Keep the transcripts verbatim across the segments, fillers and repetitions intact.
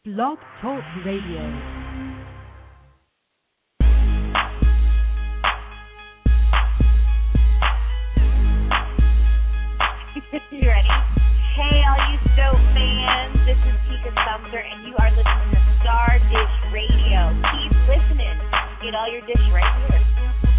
Blog Talk Radio. You ready? Hey, all you soap fans. This is Tika Sumter, and you are listening to Star Dish Radio. Keep listening. Get all your dish right here.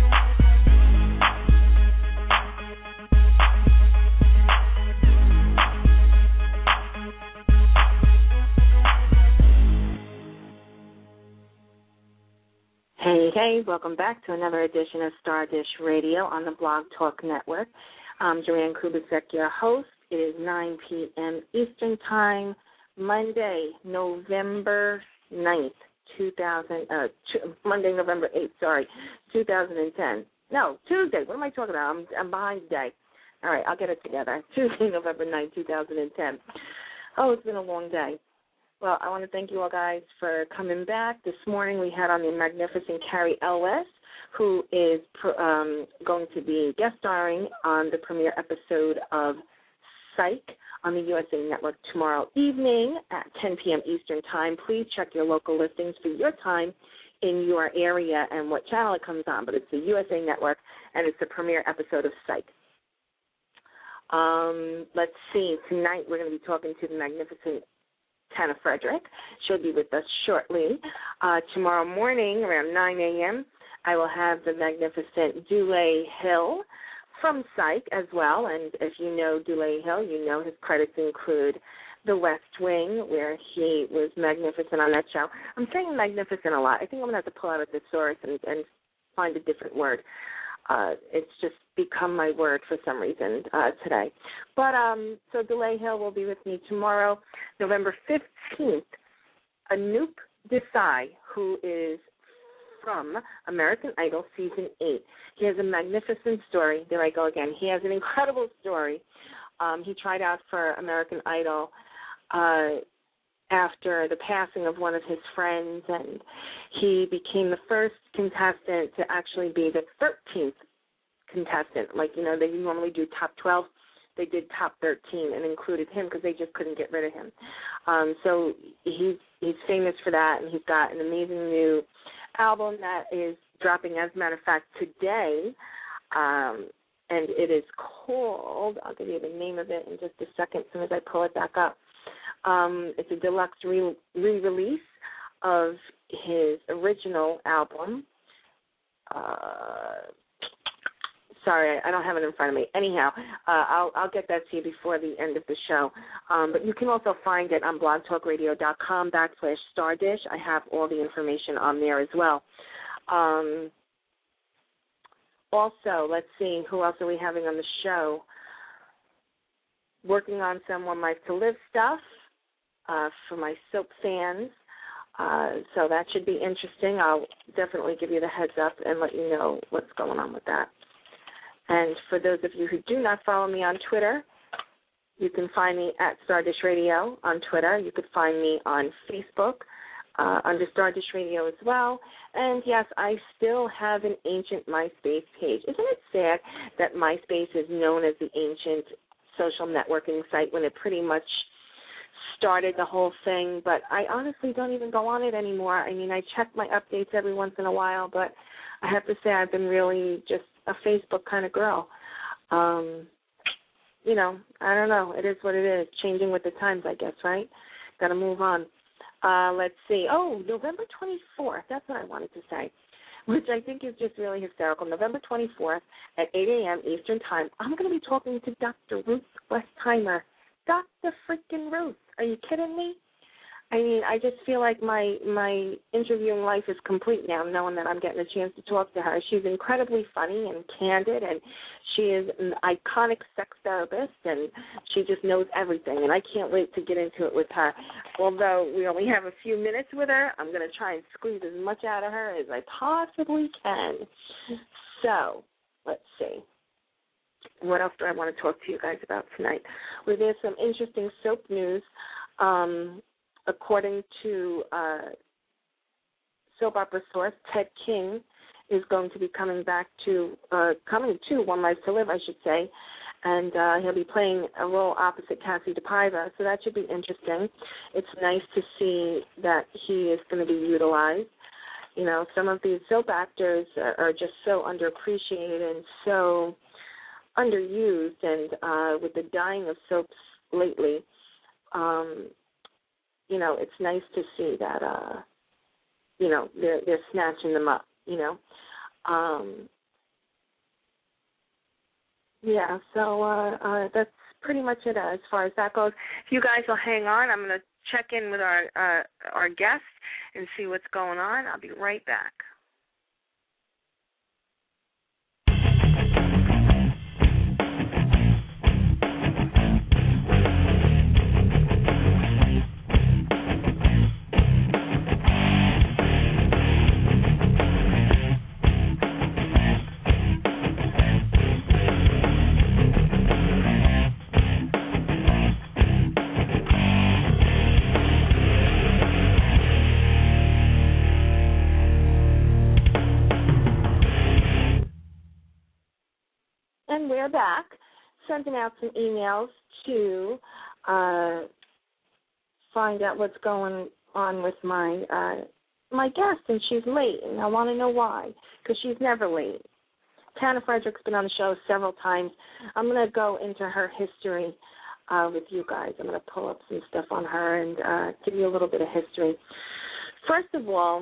Hey, hey, welcome back to another edition of Star Dish Radio on the Blog Talk Network. I'm Joanne Kubicek, your host. It is nine p.m. Eastern Time, Monday, November ninth, two thousand, uh, Monday, November eighth, sorry, two thousand ten. No, Tuesday. What am I talking about? I'm, I'm behind today. All right, I'll get it together. Tuesday, November ninth, two thousand ten. Oh, it's been a long day. Well, I want to thank you all guys for coming back. This morning we had on the magnificent Carrie Elwes, who is um, going to be guest starring on the premiere episode of Psych on the U S A Network tomorrow evening at ten p.m. Eastern Time. Please check your local listings for your time in your area and what channel it comes on, but it's the U S A Network, and it's the premiere episode of Psych. Um, let's see. Tonight we're going to be talking to the magnificent Tana Frederick. She'll be with us shortly. Uh, tomorrow morning around nine a.m., I will have the magnificent Dule Hill from Psych as well. And if you know Dule Hill, you know his credits include The West Wing, where he was magnificent on that show. I'm saying magnificent a lot. I think I'm going to have to pull out a thesaurus and, and find a different word. Uh, it's just become my word for some reason uh, today. But um, so Dule Hill will be with me tomorrow, November fifteenth. Anoop Desai, who is from American Idol Season eight. He has a magnificent story. There I go again. He has an incredible story. Um, he tried out for American Idol uh, after the passing of one of his friends, and he became the first contestant to actually be the thirteenth contestant. Like, you know, they normally do top twelve. They did top thirteen and included him because they just couldn't get rid of him. Um, so he's, he's famous for that, and he's got an amazing new album that is dropping, as a matter of fact, today, um, and it is called, I'll give you the name of it in just a second as soon as I pull it back up. Um, it's a deluxe re- re-release of his original album. Uh, sorry, I don't have it in front of me. Anyhow, uh, I'll, I'll get that to you before the end of the show. Um, but you can also find it on blogtalkradio.com backslash stardish. I have all the information on there as well. Um, also, let's see, who else are we having on the show? Working on some One Life to Live stuff. Uh, for my soap fans. Uh, so that should be interesting. I'll definitely give you the heads up and let you know what's going on with that. And for those of you who do not follow me on Twitter, you can find me at Stardish Radio on Twitter. You could find me on Facebook uh, under Stardish Radio as well. And, yes, I still have an ancient MySpace page. Isn't it sad that MySpace is known as the ancient social networking site when it pretty much started the whole thing? But I honestly don't even go on it anymore. I mean, I check my updates every once in a while, but I have to say I've been really just a Facebook kind of girl. Um, you know, I don't know. It is what it is. Changing with the times, I guess, right? Got to move on. Uh, let's see. Oh, November twenty-fourth. That's what I wanted to say, which I think is just really hysterical. November twenty-fourth at eight a.m. Eastern Time, I'm going to be talking to Doctor Ruth Westheimer. Doctor freaking Ruth. Are you kidding me? I mean, I just feel like my my interviewing life is complete now, knowing that I'm getting a chance to talk to her. She's incredibly funny and candid, and she is an iconic sex therapist, and she just knows everything, and I can't wait to get into it with her. Although we only have a few minutes with her, I'm going to try and squeeze as much out of her as I possibly can. So, let's see. What else do I want to talk to you guys about tonight? Well, there's some interesting soap news. Um, according to uh, soap opera source, Ted King is going to be coming back to, uh, coming to One Life to Live, I should say, and uh, he'll be playing a role opposite Cassie DePaiva, so that should be interesting. It's nice to see that he is going to be utilized. You know, some of these soap actors are, are just so underappreciated and so underused, and uh, with the dying of soaps lately, um, you know, it's nice to see that, uh, you know, they're, they're snatching them up, you know. Um, yeah, so uh, uh, that's pretty much it as far as that goes. If you guys will hang on, I'm going to check in with our uh, our guest and see what's going on. I'll be right back. And we're back, sending out some emails to uh, find out what's going on with my uh, my guest, and she's late, and I want to know why, because she's never late. Tana Frederick's been on the show several times. I'm going to go into her history uh, with you guys. I'm going to pull up some stuff on her and uh, give you a little bit of history. First of all,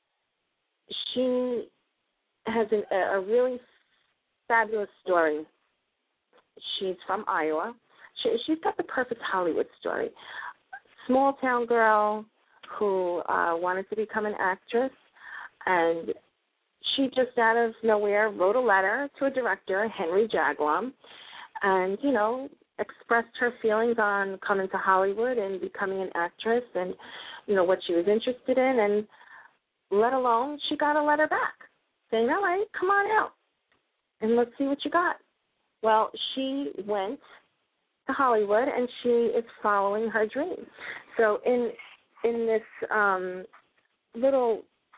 she has an, a really fabulous story. She's from Iowa. She, she's got the perfect Hollywood story. Small town girl who uh, wanted to become an actress, and she just out of nowhere wrote a letter to a director, Henry Jaglom, and, you know, expressed her feelings on coming to Hollywood and becoming an actress and, you know, what she was interested in, and let alone she got a letter back saying, all right, come on out and let's see what you got. Well, she went to Hollywood, and she is following her dream. So in in this um, little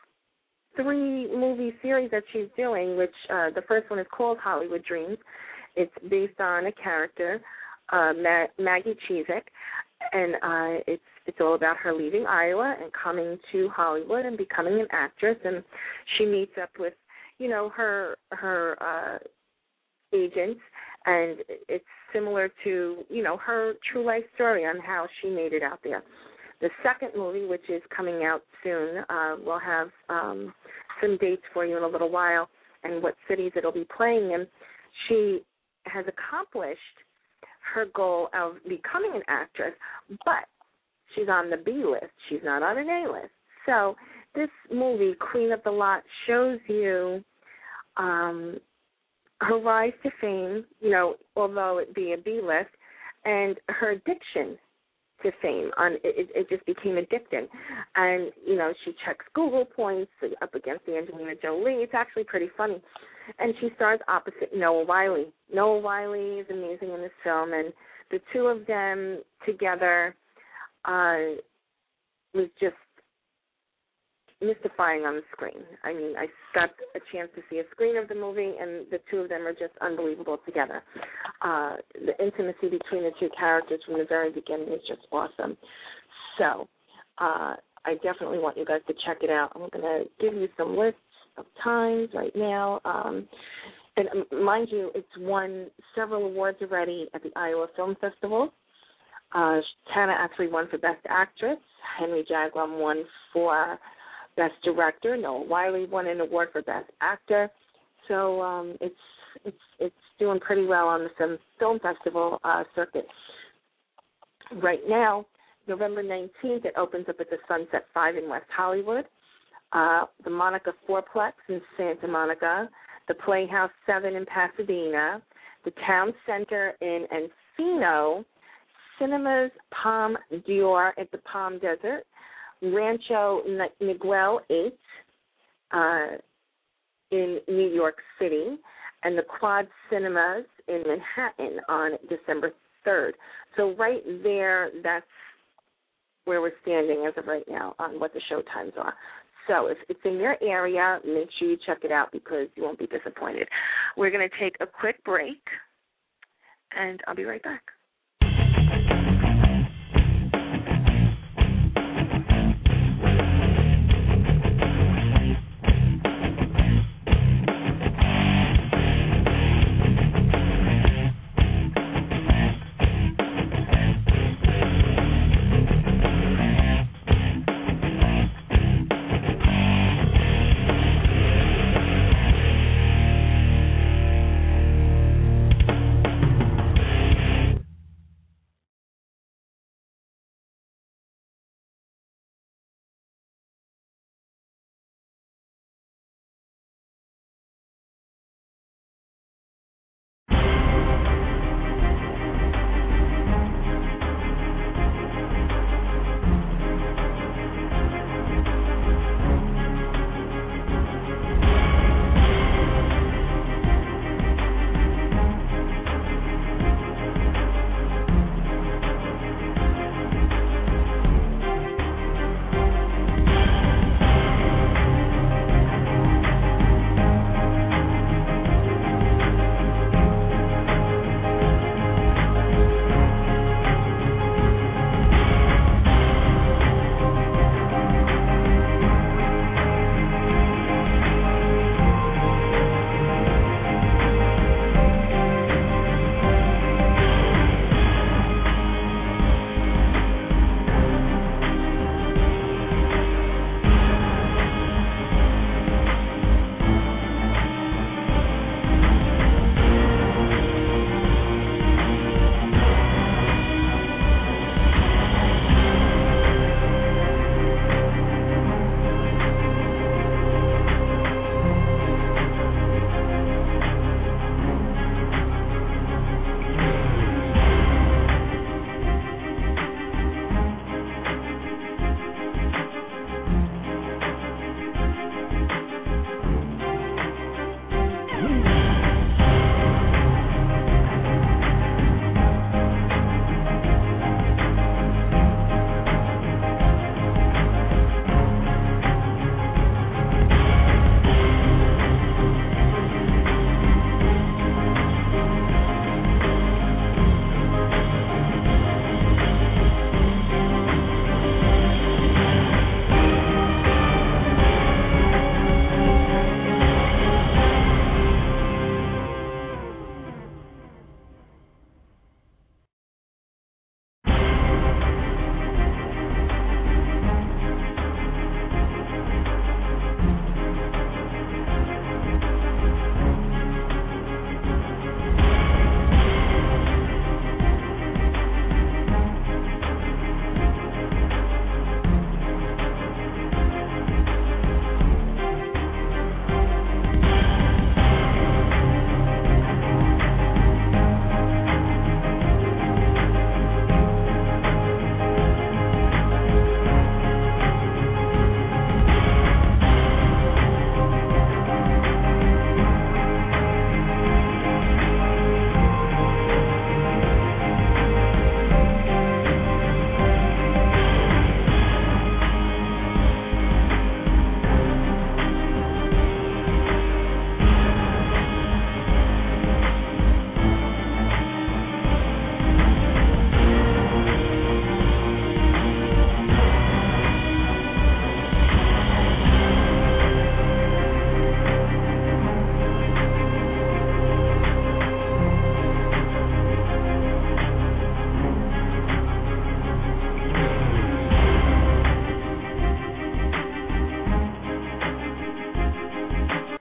three-movie series that she's doing, which uh, the first one is called Hollywood Dreams, it's based on a character, uh, Ma- Maggie Cheezick, and uh, it's it's all about her leaving Iowa and coming to Hollywood and becoming an actress, and she meets up with, you know, her her uh, agents, and it's similar to, you know, her true life story on how she made it out there. The second movie, which is coming out soon, uh, we'll have um, some dates for you in a little while and what cities it'll be playing in. She has accomplished her goal of becoming an actress, but she's on the B list. She's not on an A list. So this movie, Queen of the Lot, shows you um, her rise to fame, you know, although it be a B list, and her addiction to fame. On it, it just became addicting. And, you know, she checks Google points up against the Angelina Jolie. It's actually pretty funny. And she stars opposite Noah Wyle. Noah Wyle is amazing in this film, and the two of them together uh, was just mystifying on the screen. I mean, I got a chance to see a screen of the movie, and the two of them are just unbelievable together. Uh, the intimacy between the two characters from the very beginning is just awesome. So uh, I definitely want you guys to check it out. I'm going to give you some lists of times right now. Um, and um, mind you, it's won several awards already at the Iowa Film Festival. Uh, Tana actually won for Best Actress. Henry Jaglom won for Best Director. Noah Wyle won an award for Best Actor. So um, it's it's it's doing pretty well on the film, film festival uh, circuit. Right now, November nineteenth, it opens up at the Sunset Five in West Hollywood, uh, the Monica Fourplex in Santa Monica, the Playhouse Seven in Pasadena, the Town Center in Encino, Cinemas Palm Dior at the Palm Desert, Rancho Miguel eight uh, in New York City, and the Quad Cinemas in Manhattan on December third. So right there, that's where we're standing as of right now on what the show times are. So if it's in your area, make sure you check it out because you won't be disappointed. We're going to take a quick break, and I'll be right back.